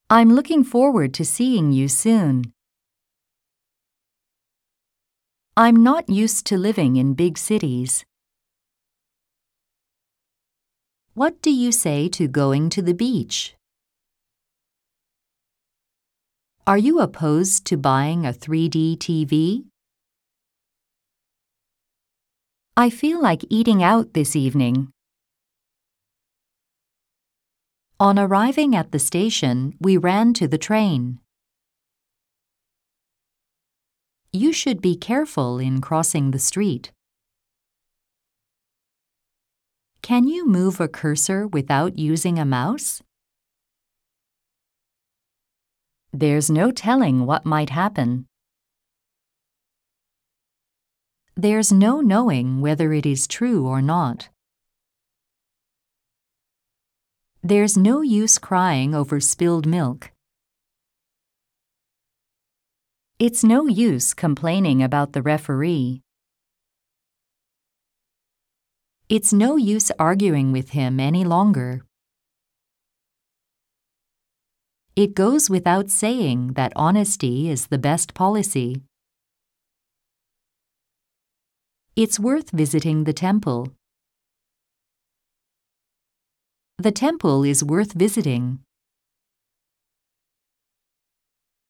I'm looking forward to seeing you soon. I'm not used to living in big cities. What do you say to going to the beach? Are you opposed to buying a 3D TV? I feel like eating out this evening. On arriving at the station, we ran to the train. You should be careful in crossing the street. Can you move a cursor without using a mouse? There's no telling what might happen. There's no knowing whether it is true or not. There's no use crying over spilled milk. It's no use complaining about the referee. It's no use arguing with him any longer. It goes without saying that honesty is the best policy. It's worth visiting the temple. The temple is worth visiting.